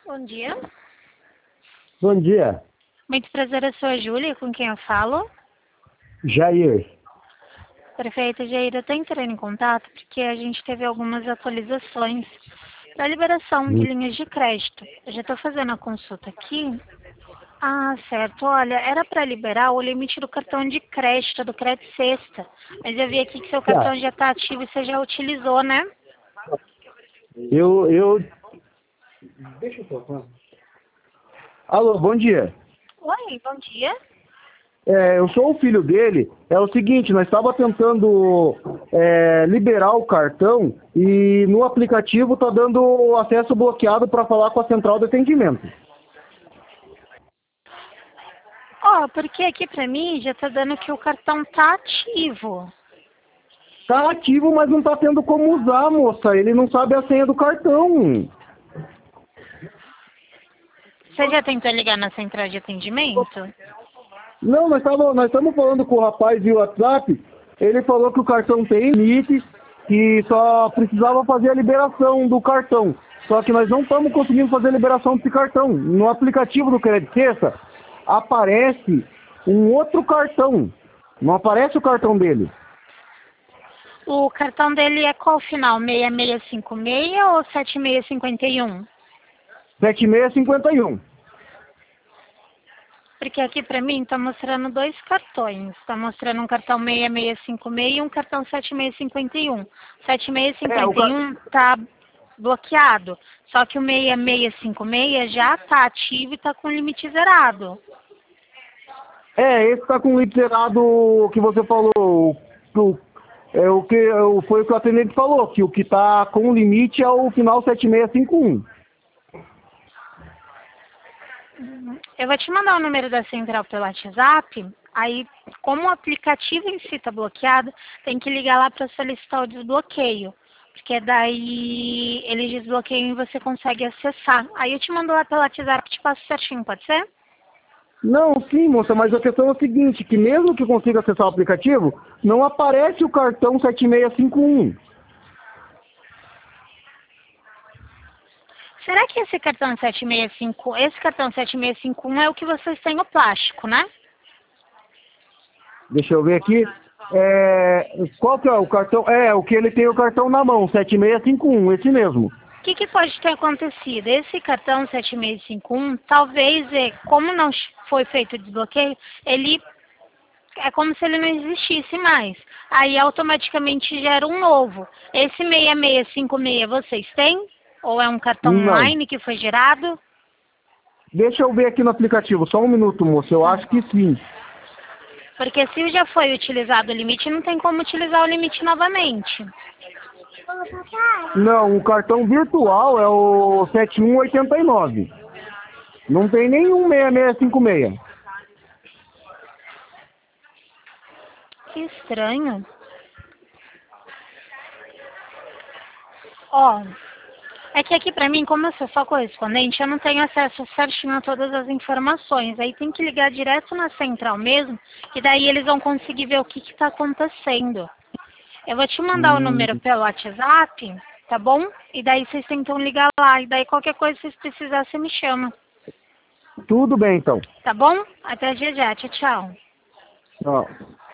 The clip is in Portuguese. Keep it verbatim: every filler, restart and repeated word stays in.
Bom dia. Bom dia. Muito prazer, eu sou a Júlia, com quem eu falo. Jair. Prefeito Jair, eu estou entrando em contato porque a gente teve algumas atualizações da liberação de Hum. linhas de crédito. Eu já estou fazendo a consulta aqui. Ah, certo. Olha, era para liberar o limite do cartão de crédito, do Crédito Sexta. Mas eu vi aqui que seu Tá. cartão já está ativo e você já utilizou, né? Eu, eu... Deixa eu falar. Alô, bom dia. Oi, bom dia. É, eu sou o filho dele. É o seguinte, nós estávamos tentando é, liberar o cartão e no aplicativo tá dando acesso bloqueado para falar com a central de atendimento. Ó, porque aqui para mim já está dando que o cartão tá ativo. Tá ativo, mas não tá tendo como usar, moça. Ele não sabe a senha do cartão. Você já tentou ligar na central de atendimento? Não, nós estamos nós estamos falando com o rapaz via WhatsApp. Ele falou que o cartão tem limite, que só precisava fazer a liberação do cartão. Só que nós não estamos conseguindo fazer a liberação desse cartão. No aplicativo do Crédito Sexta aparece um outro cartão. Não aparece o cartão dele. O cartão dele é qual final? seis seis cinco seis ou sete seis cinco um? sete seis cinco um. Porque aqui pra mim tá mostrando dois cartões. Tá mostrando um cartão seis seis cinco seis e um cartão sete seis cinco um. sete seis cinco É, o car... um tá bloqueado. Só que o seis seis cinco seis já tá ativo e tá com limite zerado. É, esse tá com o limite zerado que você falou. O, é, o que, foi o que o atendente falou, que o que tá com o limite é o final sete seis cinco um. Eu vou te mandar o número da central pelo WhatsApp. Aí, como o aplicativo em si está bloqueado, tem que ligar lá para solicitar o desbloqueio. Porque daí eles desbloqueiam e você consegue acessar. Aí eu te mando lá pelo WhatsApp e te passo certinho, pode ser? Não, sim, moça, mas a questão é o seguinte, que mesmo que consiga acessar o aplicativo, não aparece o cartão sete seis cinco um. Será que esse cartão sete seis cinco, esse cartão sete seis cinco um é o que vocês têm o plástico, né? Deixa eu ver aqui. É, qual que é o cartão? É, o que ele tem o cartão na mão, sete seis cinco um, esse mesmo. O que, que pode ter acontecido? Esse cartão sete seis cinco um, talvez, é, como não foi feito o desbloqueio, ele é como se ele não existisse mais. Aí automaticamente gera um novo. Esse seis seis cinco seis vocês têm? Ou é um cartão Não. online que foi gerado? Deixa eu ver aqui no aplicativo, só um minuto, moça, eu acho que sim. Porque se já foi utilizado o limite, não tem como utilizar o limite novamente. Não, o cartão virtual é o sete um oito nove. Não tem nenhum seis seis cinco seis. Que estranho. Ó, é que aqui pra mim, como eu sou só correspondente, eu não tenho acesso certinho a todas as informações. Aí tem que ligar direto na central mesmo, que daí eles vão conseguir ver o que que tá acontecendo. Eu vou te mandar o Hum, número pelo WhatsApp, tá bom? E daí vocês tentam ligar lá. E daí qualquer coisa que vocês precisarem, você me chama. tudo bem, então. Tá bom? Até já já. Tchau, tchau. Ó.